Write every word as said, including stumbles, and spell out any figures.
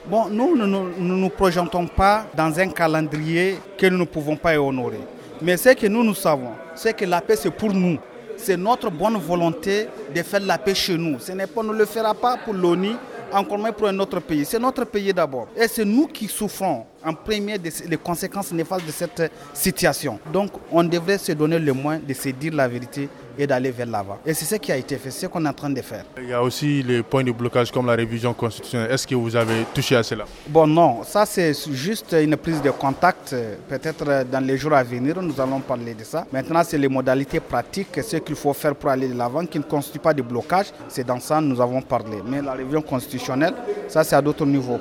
Bon, nous ne nous, nous, nous projetons pas dans un calendrier que nous ne pouvons pas honorer. Mais ce que nous, nous savons, c'est que la paix, c'est pour nous. C'est notre bonne volonté de faire la paix chez nous. Ce n'est pas, on ne le fera pas pour l'ONU, encore moins pour un autre pays. C'est notre pays d'abord. Et c'est nous qui souffrons en premier des conséquences néfastes de cette situation. Donc, on devrait se donner le moyen de se dire la vérité et d'aller vers l'avant. Et c'est ce qui a été fait, c'est ce qu'on est en train de faire. Il y a aussi les points de blocage comme la révision constitutionnelle. Est-ce que vous avez touché à cela? Bon, non, ça c'est juste une prise de contact. Peut-être dans les jours à venir, nous allons parler de ça. Maintenant, c'est les modalités pratiques, ce qu'il faut faire pour aller de l'avant, qui ne constitue pas de blocage. C'est dans ça que nous avons parlé. Mais la révision constitutionnelle, ça c'est à d'autres niveaux.